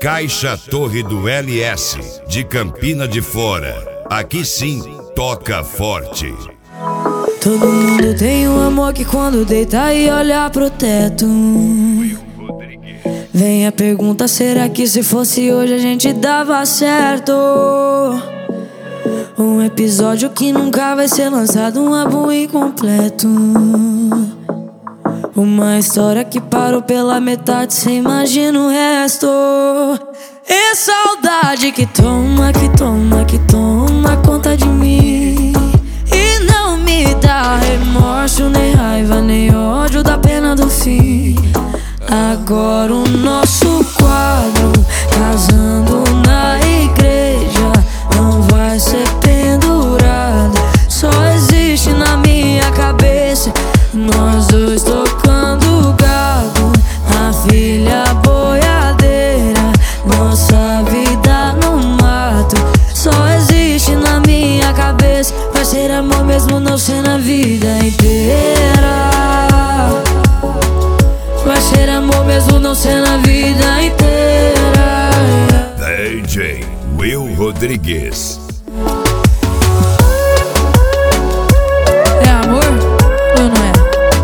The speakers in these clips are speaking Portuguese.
Caixa Torre do LS, de Campina de Fora. Aqui sim, toca forte. Todo mundo tem um amor que quando deita e olha pro teto. Vem a pergunta, será que se fosse hoje a gente dava certo? Um episódio que nunca vai ser lançado, um álbum incompleto. Uma história que parou pela metade, cê imagina o resto. E saudade que toma, que toma, que toma conta de mim. E não me dá remorso, nem raiva, nem ódio da pena do fim. Agora o nosso quadro, casando na igreja, não vai ser pendurado. Só existe na minha cabeça nós dois tocando gado, a filha boiadeira, nossa vida no mato. Só existe na minha cabeça, vai ser amor mesmo não ser na vida inteira. Vai ser amor mesmo não ser na vida inteira. DJ Will Rodrigues. É amor ou não é?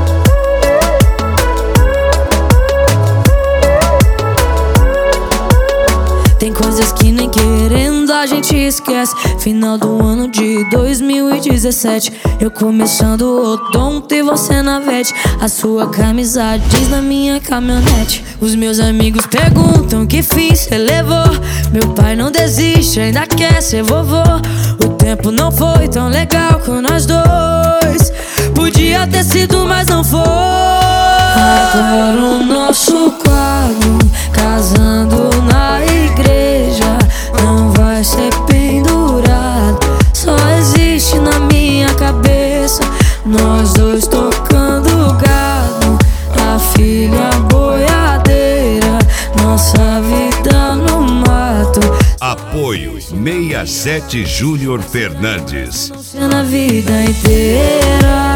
Tem coisas que nem querendo a gente esquece. Final do ano de 2017, eu começando o odonto e você na vete. A sua camisa diz na minha caminhonete. Os meus amigos perguntam que fim cê levou. Meu pai não desiste, ainda quer ser vovô. O tempo não foi tão legal com nós dois. Podia ter sido, mas não foi. Agora o nosso quadro, casando na igreja, não vai ser pendurado. Só existe na minha cabeça nós dois tocando gado, a filha boiadeira, nossa vida no mato. Apoio 67 Júnior Fernandes. Na vida inteira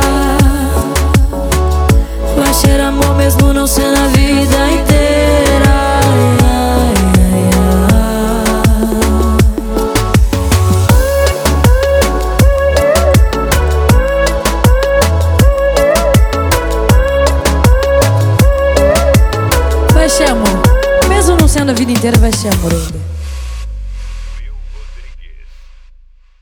vai ser amor mesmo não ser na vida inteira. Vai ser amor mesmo não sendo a vida inteira, vai ser amor ainda.